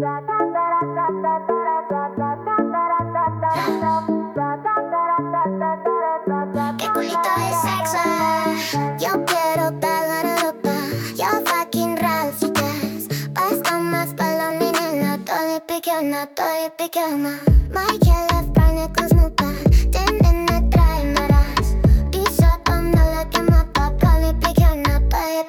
Qué culito de sexo. Yo quiero pagar ropa. Yo fucking Ralph Jazz. Basta más para la menina. Toy pequeña. My killer prane con snupa. Tienen a traer maras. Pisa cuando la llama pa' pali pequeña.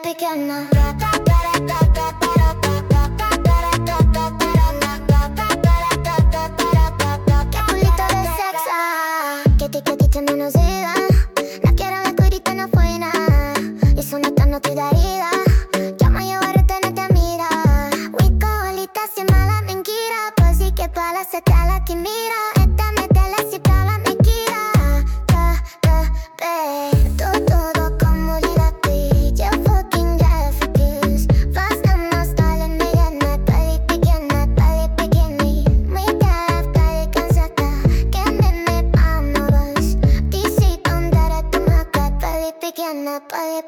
Qué culito de sexo. Que te menos diga. No quiero ver curita no fuera. Y su neta no te daría. Llama yo a retenerte mira. Wico bolita si mala mentira. Pues sí que pala se te la que mira. Esta me te la si pala me gira. Todo como lirati. Yo fucking graphics. Basta más dale mediana. Pali pequeña. Muy cara, pali cansata. Que me vámonos. Dice condara tu maca. Pali pequeña.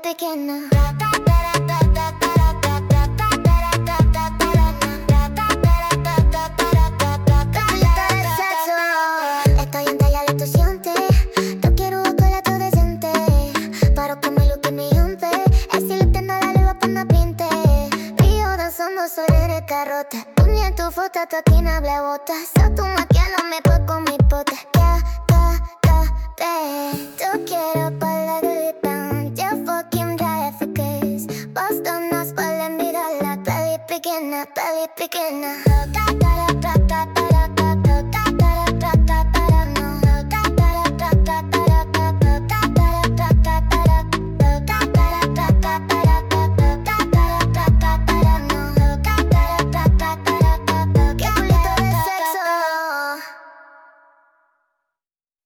Estoy en talla de tu siente. Yo quiero chocolate decente. Para que me lo que me junte. El si le tengo la leva pa' no pinte. Río danzando sobre el carrote. Ponía en tu foto toquina blebota. So tu maquialo me puedo con mi pote. Yo quiero pa' la gritan. Yo fucking traffickers. Boston nos pueden mirar la peli pequeña.